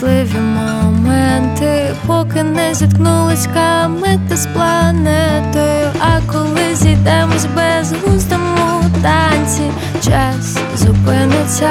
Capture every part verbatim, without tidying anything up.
щасливі моменти, поки не зіткнулись комети з планетою. А коли зійдемось в безглуздому танці, час зупиниться.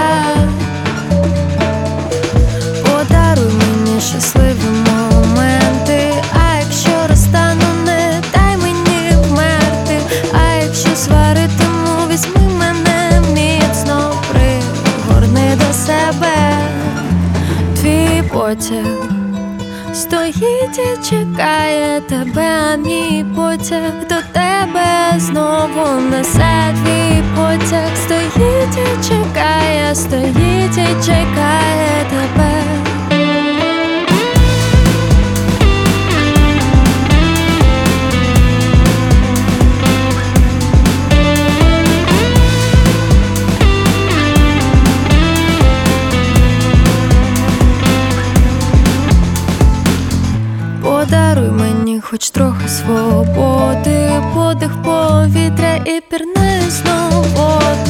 Подаруй мені щасливі моменти, а якщо розтану, не дай мені вмерти. А якщо сваритиму, візьми мене міцно, пригорни до себе. Твій потяг стоїть і чекає тебе, а мій потяг до тебе знову несе. Твій потяг стоїть і чекає, стоїть і чекає тебе. Подаруй мені хоч трохи свободи, подих повітря і пірнаю знову води.